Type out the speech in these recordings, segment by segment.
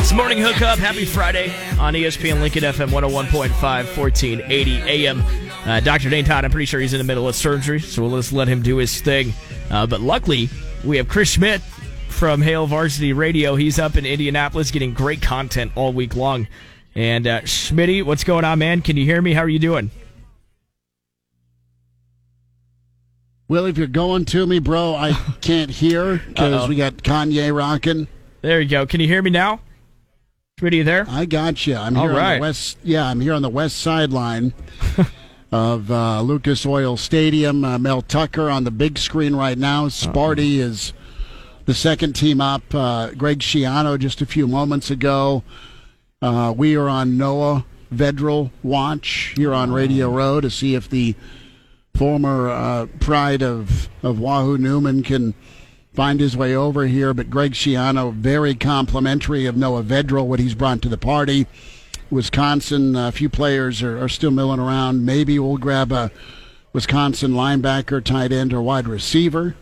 It's Morning Hookup. Happy Friday on ESPN Lincoln FM 101.5, 1480 AM. Dr. Dane Todd, I'm pretty sure he's in the middle of surgery, so we'll just let him do his thing. But luckily, we have Chris Schmidt from Hail Varsity Radio. He's up in Indianapolis getting great content all week long. And Schmitty, what's going on, man? Can you hear me? How are you doing? Well, if you're going to me, bro, I can't hear because we got Kanye rocking. There you go. Can you hear me now? Schmitty, you there? I got you. I'm here on the west. Yeah, I'm here on the west sideline of Lucas Oil Stadium. Mel Tucker on the big screen right now. Sparty is the second team up. Greg Schiano just a few moments ago. We are on Noah Vedral watch here on Radio Row to see if the former pride of Wahoo Newman can find his way over here. But Greg Schiano, very complimentary of Noah Vedral, what he's brought to the party. Wisconsin, a few players are still milling around. Maybe we'll grab a Wisconsin linebacker, tight end, or wide receiver.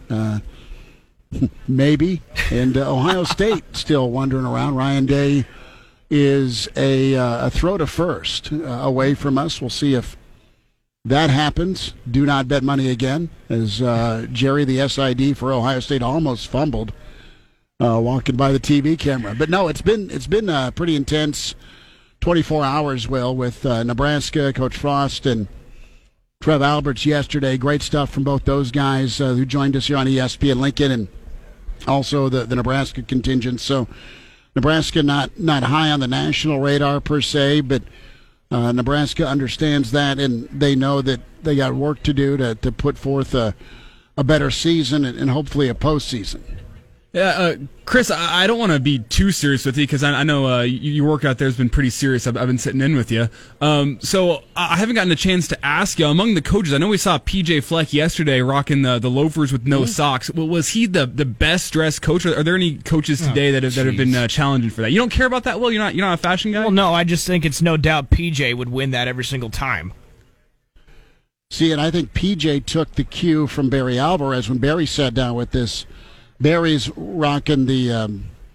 Maybe. And Ohio State still wandering around. Ryan Day is a throw to first away from us. We'll see if that happens. Do not bet money again, as Jerry, the SID for Ohio State, almost fumbled walking by the TV camera. But no, it's been pretty intense 24 hours, Will, with Nebraska, Coach Frost, and Trev Alberts yesterday. Great stuff from both those guys who joined us here on ESPN Lincoln, and also the Nebraska contingent. So Nebraska not high on the national radar per se, but Nebraska understands that, and they know that they got work to do to put forth a better season and hopefully a postseason. Yeah, Chris, I don't want to be too serious with you because I know your work out there has been pretty serious. I've been sitting in with you. So I haven't gotten a chance to ask you. Among the coaches, I know we saw PJ Fleck yesterday rocking the loafers with no socks. Well, was he the best dressed coach? Are there any coaches today that have been challenging for that? You don't care about that, Will? You're not a fashion guy? Well, no, I just think it's no doubt PJ would win that every single time. See, and I think PJ took the cue from Barry Alvarez when Barry sat down with this. Barry's rocking the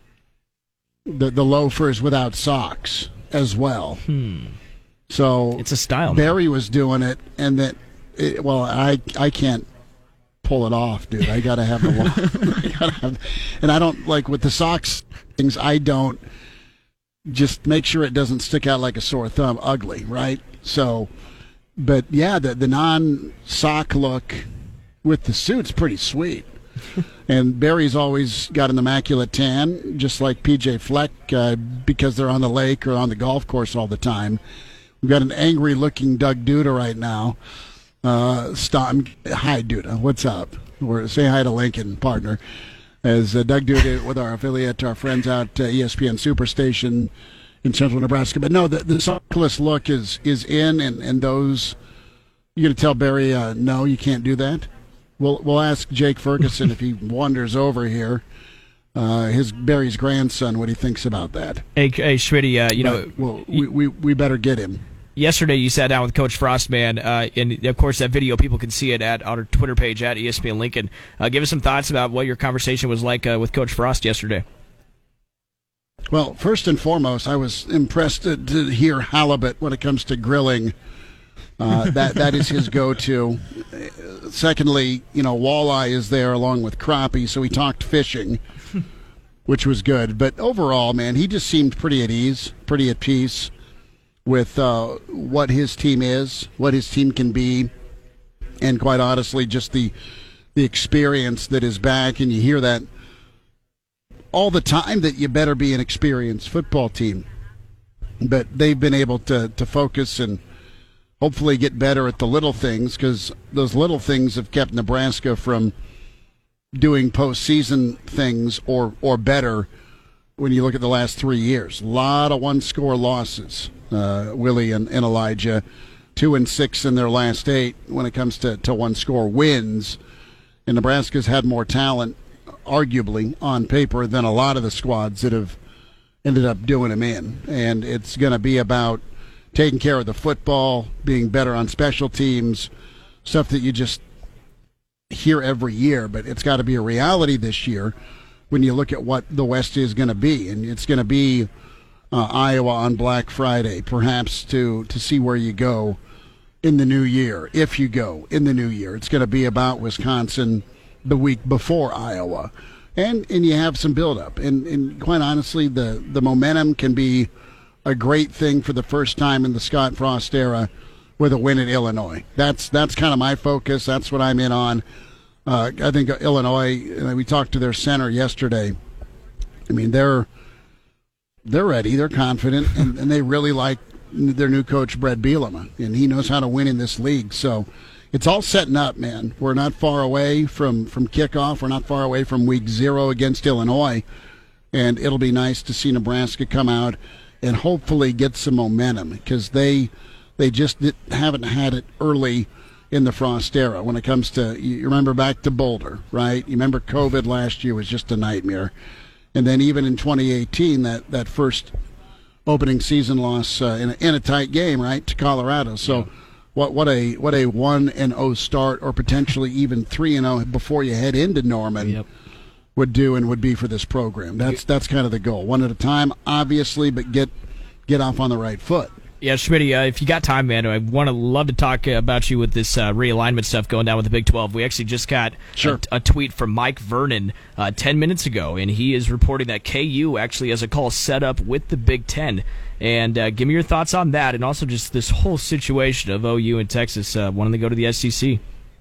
loafers without socks as well. So it's a style. Barry was doing it, and I can't pull it off, dude. I gotta have the and I don't like with the socks things. I don't just make sure it doesn't stick out like a sore thumb. Ugly, right? So, but yeah, the non-sock look with the suit's pretty sweet. And Barry's always got an immaculate tan, just like PJ Fleck, because they're on the lake or on the golf course all the time. We've got an angry-looking Doug Duda right now. Hi, Duda. What's up? Say hi to Lincoln, partner. As Doug Duda with our affiliate, our friends out ESPN Superstation in central Nebraska. But no, the sockless look is in, and those, you're going to tell Barry, no, you can't do that? We'll ask Jake Ferguson if he wanders over here, Barry's grandson, what he thinks about that. Hey, Schmitty, we better get him. Yesterday you sat down with Coach Frost, man, and of course that video, people can see it at our Twitter page at ESPN Lincoln. Give us some thoughts about what your conversation was like with Coach Frost yesterday. Well, first and foremost, I was impressed to hear halibut when it comes to grilling. That is his go-to. Secondly, walleye is there along with crappie, so he talked fishing, which was good. But overall, man, he just seemed pretty at ease, pretty at peace with what his team is, what his team can be, and quite honestly, just the experience that is back. And you hear that all the time, that you better be an experienced football team. But they've been able to focus and hopefully get better at the little things, because those little things have kept Nebraska from doing postseason things or better when you look at the last 3 years. A lot of one-score losses, Willie and Elijah, 2-6 in their last 8 when it comes to one-score wins. And Nebraska's had more talent, arguably, on paper than a lot of the squads that have ended up doing them in. And it's going to be about taking care of the football, being better on special teams, stuff that you just hear every year. But it's got to be a reality this year when you look at what the West is going to be. And it's going to be Iowa on Black Friday, perhaps to see where you go in the new year. If you go in the new year, it's going to be about Wisconsin the week before Iowa. And you have some buildup. And quite honestly, the momentum can be a great thing for the first time in the Scott Frost era with a win at Illinois. That's kind of my focus. That's what I'm in on. I think Illinois, we talked to their center yesterday. I mean, they're ready. They're confident, and they really like their new coach, Brett Bielema, and he knows how to win in this league. So it's all setting up, man. We're not far away from kickoff. We're not far away from week 0 against Illinois, and it'll be nice to see Nebraska come out and hopefully get some momentum because they just haven't had it early in the Frost era when it comes to, you remember back to Boulder, right? You remember COVID last year was just a nightmare. And then even in 2018, that first opening season loss in a tight game, right, to Colorado. So what a 1-0 start, or potentially even 3-0 before you head into Norman would do and would be for this program. That's kind of the goal. One at a time, obviously, but get off on the right foot. Yeah, Schmitty, if you got time, man, I love to talk about you with this realignment stuff going down with the Big 12. We actually just got a tweet from Mike Vernon 10 minutes ago, and he is reporting that KU actually has a call set up with the Big 10. And give me your thoughts on that, and also just this whole situation of OU and Texas wanting to go to the SEC.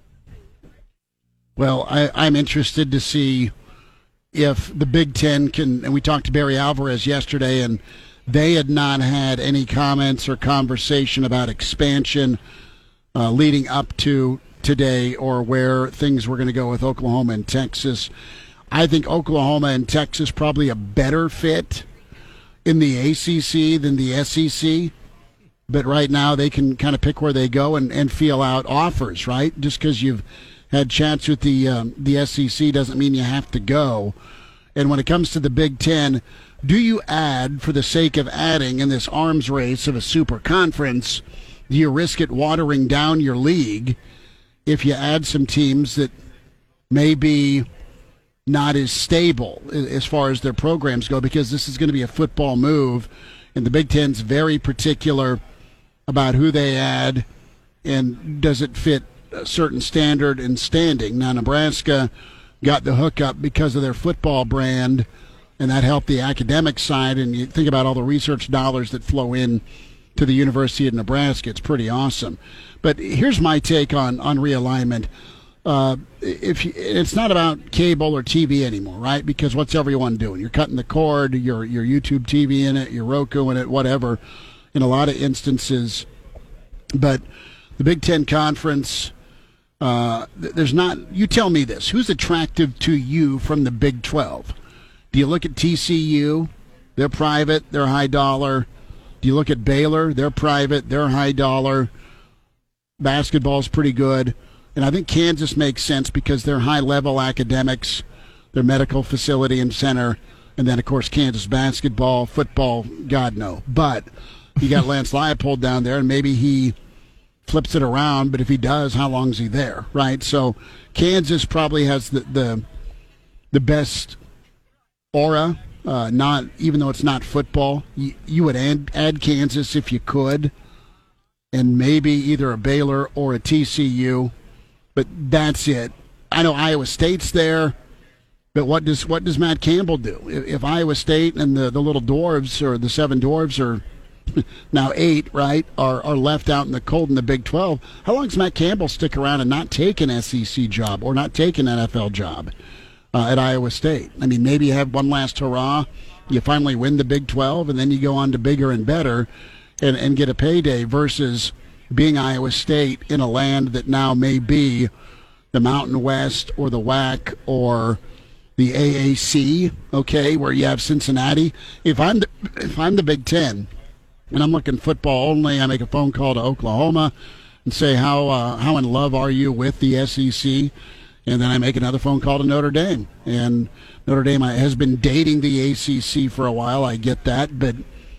Well, I'm interested to see if the Big 10 can, and we talked to Barry Alvarez yesterday, and they had not had any comments or conversation about expansion leading up to today or where things were going to go with Oklahoma and Texas. I think Oklahoma and Texas probably a better fit in the ACC than the SEC. But right now they can kind of pick where they go and feel out offers, right? Just because you've had chats with the SEC doesn't mean you have to go. And when it comes to the Big 10, do you add for the sake of adding in this arms race of a super conference? Do you risk it watering down your league if you add some teams that may be not as stable as far as their programs go? Because this is going to be a football move, and the Big Ten's very particular about who they add and does it fit a certain standard and standing. Now, Nebraska got the hookup because of their football brand, and that helped the academic side. And you think about all the research dollars that flow in to the University of Nebraska. It's pretty awesome. But here's my take on realignment. It's not about cable or TV anymore, right? Because what's everyone doing? You're cutting the cord, your YouTube TV in it, your Roku in it, whatever, in a lot of instances. But the Big Ten Conference, there's not, you tell me this, who's attractive to you from the Big 12? Do you look at TCU? They're private, they're high dollar. Do you look at Baylor? They're private, they're high dollar. Basketball's pretty good. And I think Kansas makes sense because they're high-level academics, their medical facility and center, and then, of course, Kansas basketball, football, God no. But you got Lance Leipold down there, and maybe he flips it around, but if he does, how long is he there, right? So Kansas probably has the best aura, not even though it's not football. You would add Kansas if you could, and maybe either a Baylor or a TCU, but that's it. I know Iowa State's there, but what does Matt Campbell do? If Iowa State and the little dwarves, or the 7 dwarves, are now 8, right, are left out in the cold in the Big 12, how long does Matt Campbell stick around and not take an SEC job or not take an NFL job at Iowa State? I mean, maybe you have one last hurrah, you finally win the Big 12, and then you go on to bigger and better and get a payday versus being Iowa State in a land that now may be the Mountain West or the WAC or the AAC, okay, where you have Cincinnati. If I'm the Big Ten and I'm looking football only, I make a phone call to Oklahoma and say, how in love are you with the SEC? And then I make another phone call to Notre Dame. And Notre Dame has been dating the ACC for a while. I get that, but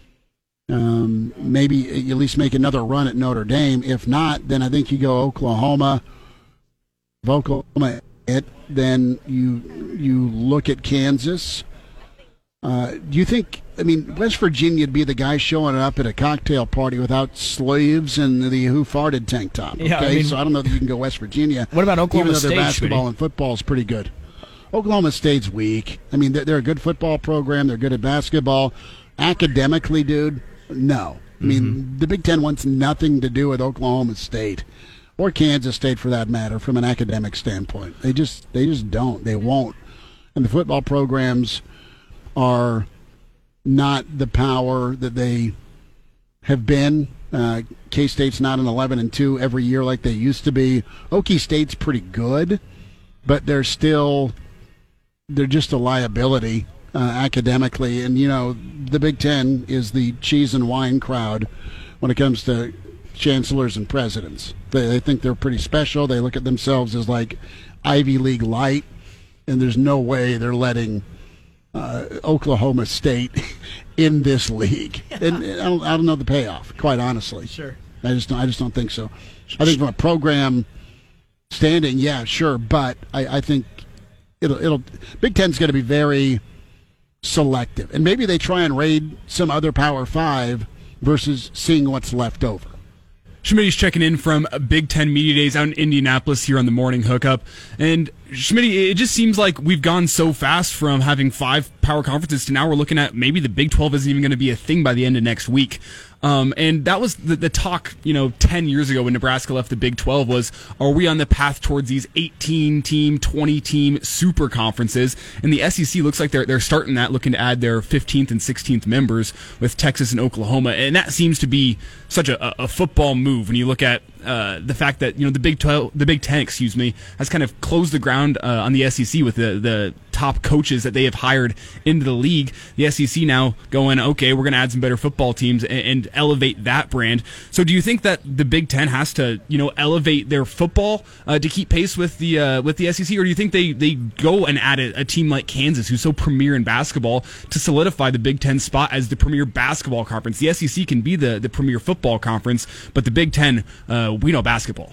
maybe at least make another run at Notre Dame. If not, then I think you go Oklahoma. If Oklahoma then you look at Kansas. Do you think, West Virginia would be the guy showing up at a cocktail party without sleeves and the Who Farted tank top? Okay, Yeah, so I don't know that you can go West Virginia. What about Oklahoma even though State, their basketball Schmitty? and football is pretty good. Oklahoma State's weak. They're a good football program. They're good at basketball. Academically, dude, no. The Big Ten wants nothing to do with Oklahoma State or Kansas State, for that matter, from an academic standpoint. They just don't. They won't. And the football programs are not the power that they have been. K-State's not an 11-2 every year like they used to be. Okie State's pretty good, but they're just a liability academically. And, the Big Ten is the cheese and wine crowd when it comes to chancellors and presidents. They think they're pretty special. They look at themselves as like Ivy League light, and there's no way they're letting Oklahoma State in this league. And I don't know the payoff, quite honestly. Sure. I just don't think so. I think from a program standing, yeah, sure, but I think it'll Big Ten's going to be very selective, and maybe they try and raid some other Power 5 versus seeing what's left over. Schmitty's checking in from Big Ten Media Days out in Indianapolis here on the Morning Hookup. And Schmitty, it just seems like we've gone so fast from having 5 power conferences to now we're looking at maybe the Big 12 isn't even going to be a thing by the end of next week. And that was the talk, 10 years ago when Nebraska left the Big 12 was, are we on the path towards these 18-team, 20-team super conferences? And the SEC looks like they're starting that, looking to add their 15th and 16th members with Texas and Oklahoma. And that seems to be such a football move when you look at the fact that, the Big 10, has kind of closed the ground on the SEC with the top coaches that they have hired into the league. The SEC now going, okay, we're going to add some better football teams and elevate that brand. So do you think that the Big Ten has to, elevate their football to keep pace with the SEC, or do you think they go and add a team like Kansas, who's so premier in basketball, to solidify the Big Ten spot as the premier basketball conference? The SEC can be the premier football conference, but the Big Ten, we know basketball.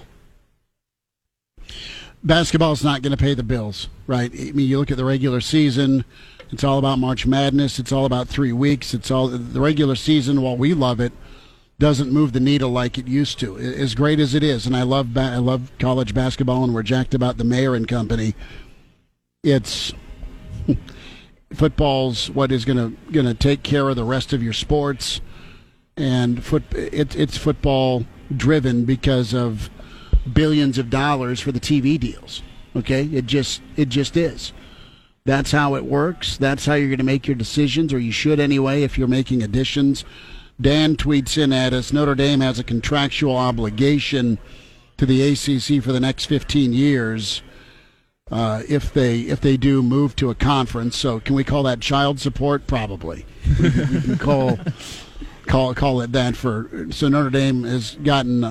Basketball's not going to pay the bills, right? You look at the regular season, it's all about March Madness, it's all about 3 weeks, it's all the regular season, while we love it, doesn't move the needle like it used to. As great as it is, and I love college basketball, and we're jacked about the mayor and company. It's football's what is going to take care of the rest of your sports, and it's football driven because of billions of dollars for the TV deals. Okay, it just is. That's how it works. That's how you're going to make your decisions, or you should anyway if you're making additions. Dan tweets in at us, Notre Dame has a contractual obligation to the ACC for the next 15 years if they do move to a conference. So can we call that child support? Probably. We can call it that. So Notre Dame has gotten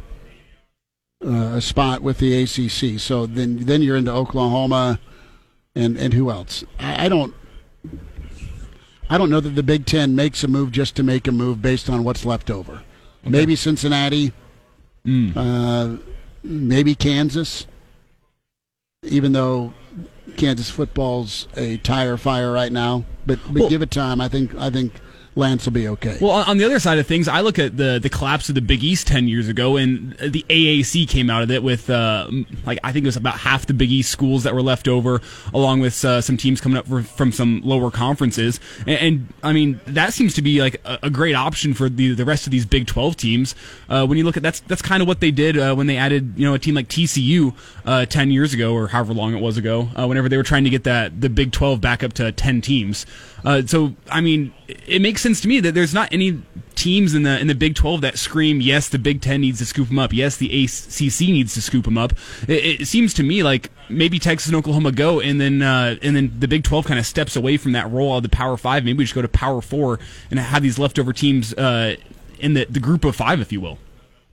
a spot with the ACC. So then you're into Oklahoma and who else? I don't know that the Big Ten makes a move just to make a move based on what's left over. Okay. Maybe Cincinnati, maybe Kansas, even though Kansas football's a tire fire right now. But give it time. I think Lance will be okay. Well, on the other side of things, I look at the collapse of the Big East 10 years ago, and the AAC came out of it with, I think it was about half the Big East schools that were left over, along with some teams coming up from some lower conferences. And that seems to be like a great option for the rest of these Big 12 teams. When you look at that's kind of what they did when they added, a team like TCU 10 years ago, or however long it was ago, whenever they were trying to get the Big 12 back up to 10 teams. It makes sense to me that there's not any teams in the Big 12 that scream, yes, the Big 10 needs to scoop them up. Yes, the ACC needs to scoop them up. It seems to me like maybe Texas and Oklahoma go, and then the Big 12 kind of steps away from that role of the Power 5. Maybe we just go to Power 4 and have these leftover teams in the group of 5, if you will.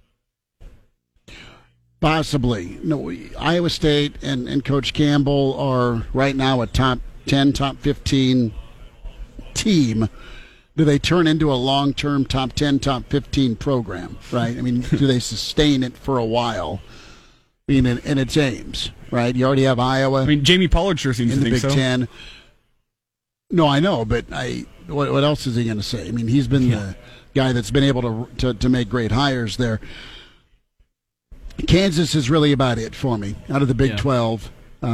Possibly. No, Iowa State and Coach Campbell are right now a top 10, top 15 team. Do they turn into a long-term top 10, top 15 program, right? Do they sustain it for a while? And it's Ames, right? You already have Iowa. Jamie Pollard sure seems in to the think Big so. Ten. No, I know, but what else is he going to say? I mean, he's been the guy that's been able to make great hires there. Kansas is really about it for me out of the Big 12.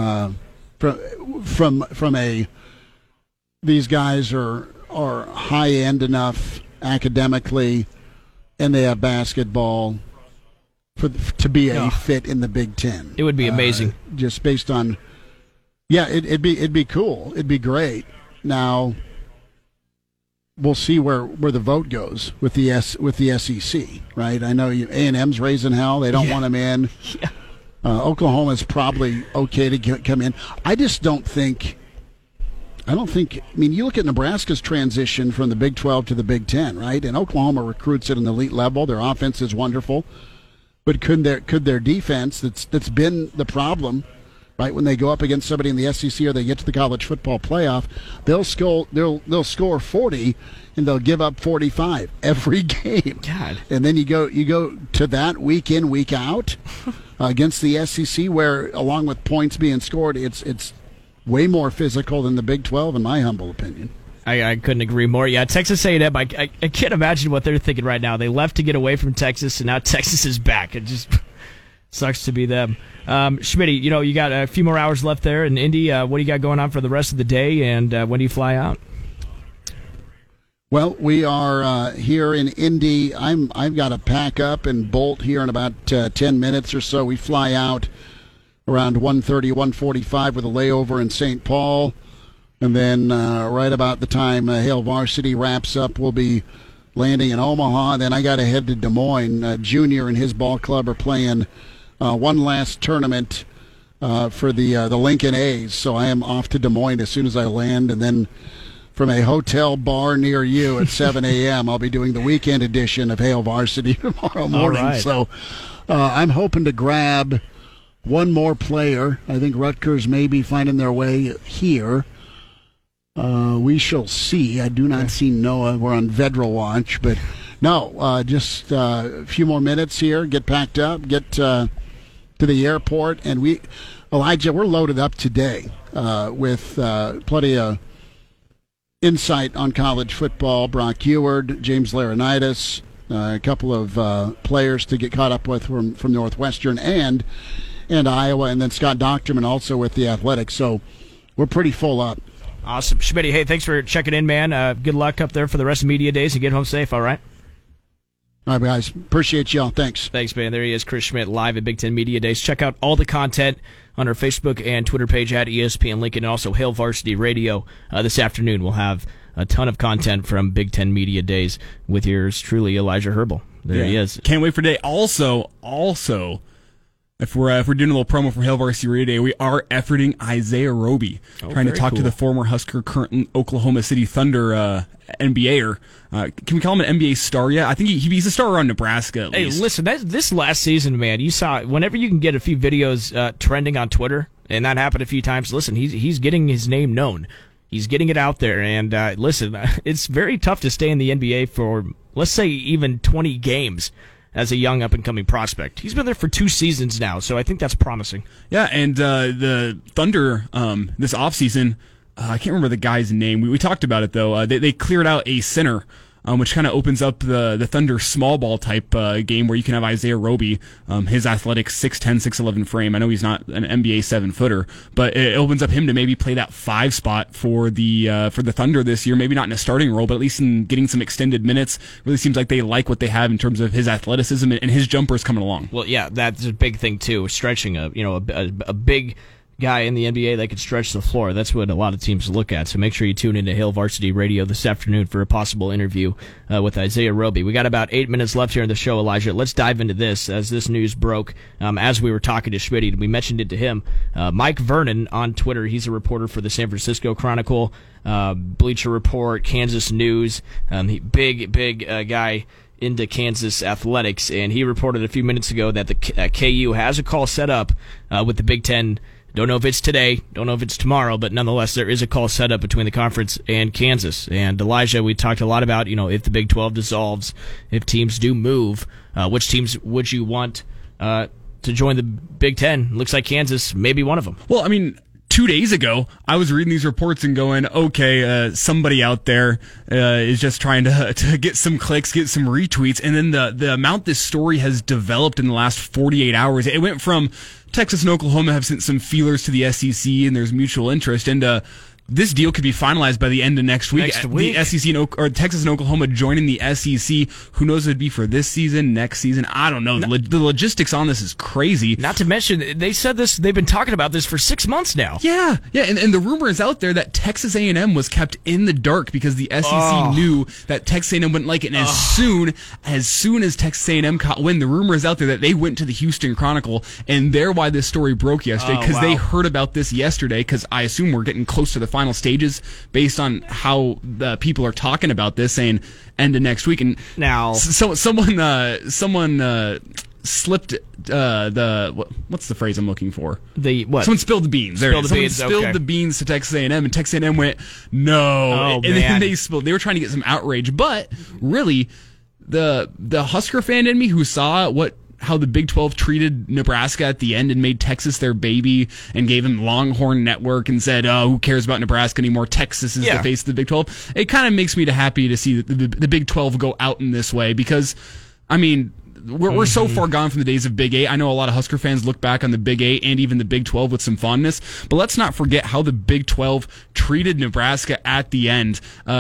From a these guys are high end enough academically, and they have basketball to be a fit in the Big Ten. It would be amazing, just based on. Yeah, it'd be cool. It'd be great. Now, we'll see where the vote goes with the SEC, right? I know A&M's raising hell. They don't want them in. Yeah. Oklahoma's probably okay to come in. I don't think. I mean, you look at Nebraska's transition from the Big 12 to the Big 10, right? And Oklahoma recruits at an elite level. Their offense is wonderful, but could their defense, that's been the problem, right? When they go up against somebody in the SEC or they get to the college football playoff, they'll score 40 and they'll give up 45 every game. God. And then you go to that week in, week out against the SEC, where along with points being scored, it's way more physical than the Big 12, in my humble opinion. I couldn't agree more. Yeah, Texas A&M, I can't imagine what they're thinking right now. They left to get away from Texas, and now Texas is back. It just sucks to be them. Schmitty, you got a few more hours left there in Indy. What do you got going on for the rest of the day, and when do you fly out? Well, we are here in Indy. I've got to pack up and bolt here in about 10 minutes or so. We fly out around 1:30, 1:45 with a layover in St. Paul. And then right about the time Hail Varsity wraps up, we'll be landing in Omaha. Then I got to head to Des Moines. Junior and his ball club are playing one last tournament for the Lincoln A's. So I am off to Des Moines as soon as I land. And then from a hotel bar near you at 7 a.m., I'll be doing the weekend edition of Hail Varsity tomorrow morning. All right. So I'm hoping to grab one more player. I think Rutgers may be finding their way here. We shall see. I do not see Noah. We're on Vedra watch, but no, just a few more minutes here. Get packed up, get to the airport, and Elijah, we're loaded up today with plenty of insight on college football. Brock Eward, James Laurinaitis, a couple of players to get caught up with from Northwestern and Iowa, and then Scott Docterman also with the Athletics. So we're pretty full up. Awesome. Schmitty, hey, thanks for checking in, man. Good luck up there for the rest of media days and get home safe, all right? All right, guys. Appreciate y'all. Thanks. Thanks, man. There he is, Chris Schmidt, live at Big Ten Media Days. Check out all the content on our Facebook and Twitter page at ESPN Lincoln, and also Hail Varsity Radio. This afternoon we'll have a ton of content from Big Ten Media Days with yours truly, Elijah Herbal. There he is. Can't wait for today. Also, if we're doing a little promo for Hail Varsity Radio Day, we are efforting Isaiah Roby, trying to talk to the former Husker, current Oklahoma City Thunder NBAer. Can we call him an NBA star yet? I think he's a star around Nebraska at least. Hey, listen, this last season, man, you saw whenever you can get a few videos trending on Twitter, and that happened a few times. Listen, he's getting his name known. He's getting it out there, and listen, it's very tough to stay in the NBA for, let's say, even 20 games as a young up-and-coming prospect. He's been there for 2 seasons now, so I think that's promising. Yeah, and the Thunder this offseason, I can't remember the guy's name. We talked about it, though. They cleared out a center, which kind of opens up the Thunder small ball type game where you can have Isaiah Roby, his athletic 6'10", 6'11" frame. I know he's not an NBA 7-footer, but it opens up him to maybe play that 5 spot for the Thunder this year. Maybe not in a starting role, but at least in getting some extended minutes. Really seems like they like what they have in terms of his athleticism and his jumpers coming along. Well, yeah, that's a big thing too. Stretching a big guy in the NBA that could stretch the floor. That's what a lot of teams look at. So make sure you tune into Hail Varsity Radio this afternoon for a possible interview with Isaiah Roby. We got about 8 minutes left here in the show, Elijah. Let's dive into this as this news broke. As we were talking to Schmitty, we mentioned it to him. Mike Vernon on Twitter, he's a reporter for the San Francisco Chronicle, Bleacher Report, Kansas News. Big guy into Kansas athletics, and he reported a few minutes ago that the KU has a call set up with the Big Ten. Don't know if it's today, don't know if it's tomorrow, but nonetheless, there is a call set up between the conference and Kansas. And Elijah, we talked a lot about, if the Big 12 dissolves, if teams do move, which teams would you want to join the Big Ten? Looks like Kansas may be one of them. Well, I mean, 2 days ago, I was reading these reports and going, okay, somebody out there is just trying to get some clicks, get some retweets. And then the amount this story has developed in the last 48 hours, it went from Texas and Oklahoma have sent some feelers to the SEC and there's mutual interest. And this deal could be finalized by the end of next week. The SEC or Texas and Oklahoma joining the SEC. Who knows if it'd be for this season, next season? I don't know. The logistics on this is crazy. Not to mention, they said this. They've been talking about this for 6 months now. Yeah. And the rumor is out there that Texas A&M was kept in the dark because the SEC knew that Texas A&M wouldn't like it. And as soon as Texas A&M caught wind, the rumor is out there that they went to the Houston Chronicle, and they're why this story broke yesterday, because they heard about this yesterday. Because I assume we're getting close to the final stages based on how the people are talking about this, saying end of next week. And now someone slipped what's the phrase I'm looking for? Someone spilled the beans. Someone spilled the beans to Texas A&M, and Texas A&M went no, and then they were trying to get some outrage. But really, the Husker fan in me who saw how the Big 12 treated Nebraska at the end and made Texas their baby and gave them Longhorn Network and said, oh, who cares about Nebraska anymore? Texas is the face of the Big 12. It kind of makes me happy to see the Big 12 go out in this way because, I mean, we're so far gone from the days of Big 8. I know a lot of Husker fans look back on the Big 8 and even the Big 12 with some fondness, but let's not forget how the Big 12 treated Nebraska at the end.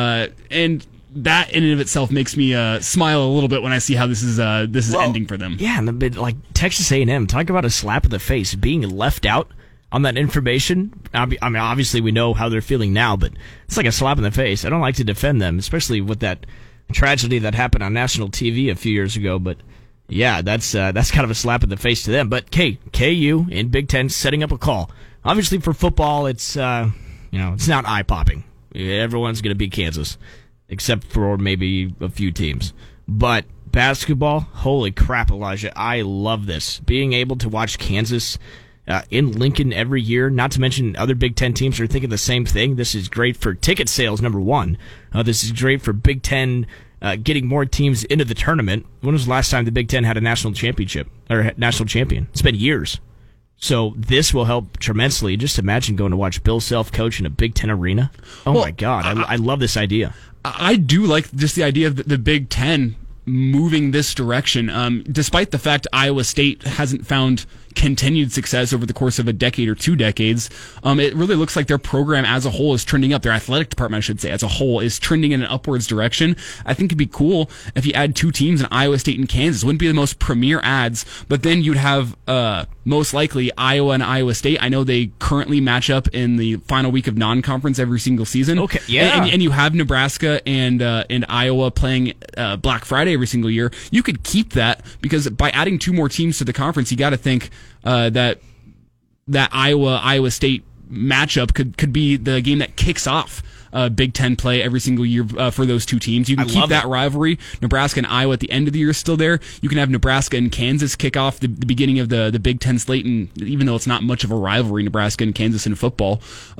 And that in and of itself makes me smile a little bit when I see how this is ending for them. Yeah, and like Texas A&M, talk about a slap in the face, being left out on that information. I mean, obviously we know how they're feeling now, but it's like a slap in the face. I don't like to defend them, especially with that tragedy that happened on national TV a few years ago. But yeah, that's kind of a slap in the face to them. But KU in Big Ten setting up a call. Obviously for football, it's it's not eye popping. Everyone's going to beat Kansas, except for maybe a few teams. But basketball, holy crap, Elijah, I love this. Being able to watch Kansas in Lincoln every year, not to mention other Big Ten teams are thinking the same thing. This is great for ticket sales, number one. This is great for Big Ten getting more teams into the tournament. When was the last time the Big Ten had a national championship or national champion? It's been years. So this will help tremendously. Just imagine going to watch Bill Self coach in a Big Ten arena. My God, I love this idea. I do like just the idea of the Big Ten moving this direction, despite the fact Iowa State hasn't found continued success over the course of a decade or 2 decades. It really looks like their program as a whole is trending up. Their athletic department, I should say, as a whole is trending in an upwards direction. I think it'd be cool if you add 2 teams in Iowa State and Kansas. It wouldn't be the most premier ads, but then you'd have most likely Iowa and Iowa State. I know they currently match up in the final week of non-conference every single season. Okay, yeah. And you have Nebraska and Iowa playing Black Friday every single year. You could keep that because by adding 2 more teams to the conference, you got to think that Iowa State matchup could be the game that kicks off Big Ten play every single year for those 2 teams. You can keep that rivalry. Nebraska and Iowa at the end of the year is still there. You can have Nebraska and Kansas kick off the beginning of the Big Ten slate, and even though it's not much of a rivalry, Nebraska and Kansas in football,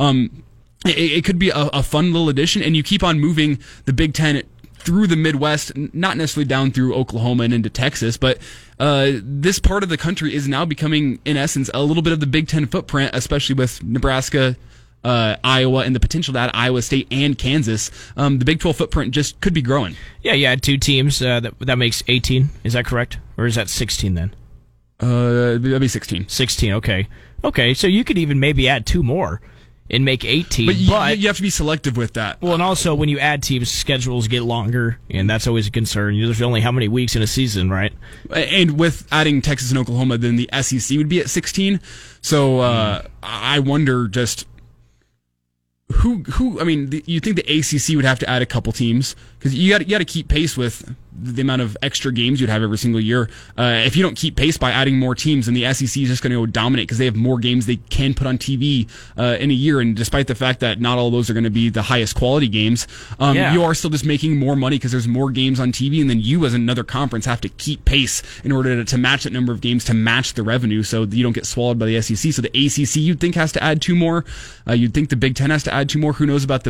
it could be a fun little addition, and you keep on moving the Big Ten through the Midwest, not necessarily down through Oklahoma and into Texas, but this part of the country is now becoming, in essence, a little bit of the Big Ten footprint, especially with Nebraska, Iowa, and the potential to add Iowa State and Kansas. The Big 12 footprint just could be growing. Yeah, you add 2 teams. That makes 18. Is that correct? Or is that 16 then? That'd be 16. 16, okay. Okay, so you could even maybe add 2 more and make 18. But you have to be selective with that. Well, and also when you add teams, schedules get longer, and that's always a concern. There's only how many weeks in a season, right? And with adding Texas and Oklahoma, then the SEC would be at 16. So I wonder just who. I mean, you think the ACC would have to add a couple teams because you got to keep pace with the amount of extra games you'd have every single year. If you don't keep pace by adding more teams, then the SEC is just going to go dominate because they have more games they can put on TV in a year. And despite the fact that not all of those are going to be the highest quality games, you are still just making more money because there's more games on TV. And then you, as another conference, have to keep pace in order to match that number of games to match the revenue so that you don't get swallowed by the SEC. So the ACC, you'd think, has to add 2 more. You'd think the Big Ten has to add 2 more. Who knows about the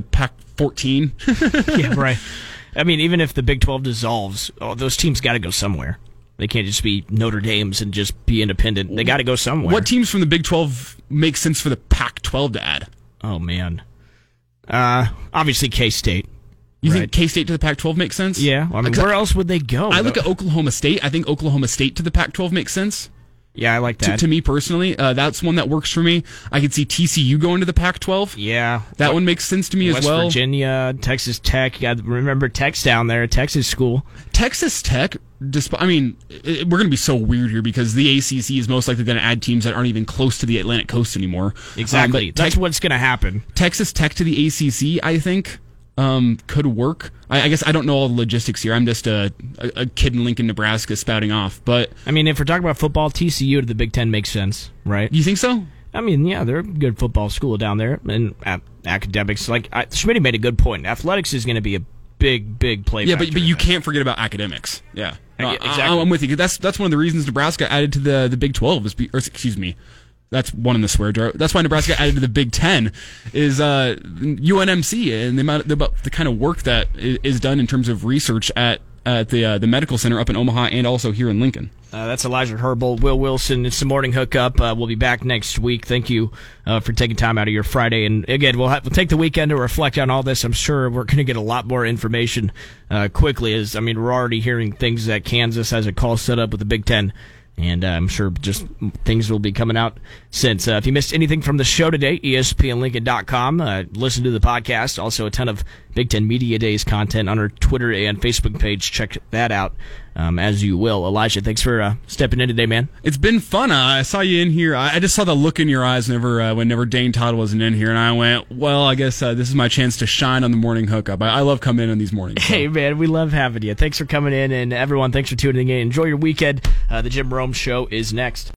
Pac-14? Yeah, right. I mean, even if the Big 12 dissolves, those teams got to go somewhere. They can't just be Notre Dame's and just be independent. They got to go somewhere. What teams from the Big 12 make sense for the Pac-12 to add? Oh, man. Obviously K-State. You think K-State to the Pac-12 makes sense? Yeah. Well, I mean, where else would they go? I look at Oklahoma State. I think Oklahoma State to the Pac-12 makes sense. Yeah, I like that. To me personally, that's one that works for me. I could see TCU going to the Pac-12. Yeah. That one makes sense to me West as well. West Virginia, Texas Tech. You got to remember Tech's down there, Texas school. Texas Tech, we're going to be so weird here because the ACC is most likely going to add teams that aren't even close to the Atlantic coast anymore. Exactly. That's what's going to happen. Texas Tech to the ACC, I think, could work. I guess I don't know all the logistics here. I'm just a kid in Lincoln, Nebraska spouting off. But I mean, if we're talking about football, TCU to the Big Ten makes sense, right? You think so? I mean, yeah, they're a good football school down there. And academics, Schmidt made a good point. Athletics is going to be a big play. Yeah, but you can't forget about academics. Yeah. Exactly. I'm with you. That's one of the reasons Nebraska added to the Big 12 excuse me. That's one in the swear jar. That's why Nebraska added to the Big Ten is UNMC and the kind of work that is done in terms of research at the medical center up in Omaha and also here in Lincoln. That's Elijah Herbold, Will Wilson. It's the morning hookup. We'll be back next week. Thank you for taking time out of your Friday. And again, we'll take the weekend to reflect on all this. I'm sure we're going to get a lot more information quickly. We're already hearing things that Kansas has a call set up with the Big Ten. And I'm sure just things will be coming out since. If you missed anything from the show today, ESPNLincoln.com. Listen to the podcast. Also, a ton of Big Ten Media Days content on our Twitter and Facebook page. Check that out as you will. Elijah, thanks for stepping in today, man. It's been fun. I saw you in here. I just saw the look in your eyes whenever Dane Todd wasn't in here, and I went, well, I guess this is my chance to shine on the morning hookup. I love coming in on these mornings. So. Hey, man, we love having you. Thanks for coming in, and everyone, thanks for tuning in. Enjoy your weekend. The Jim Rome Show is next.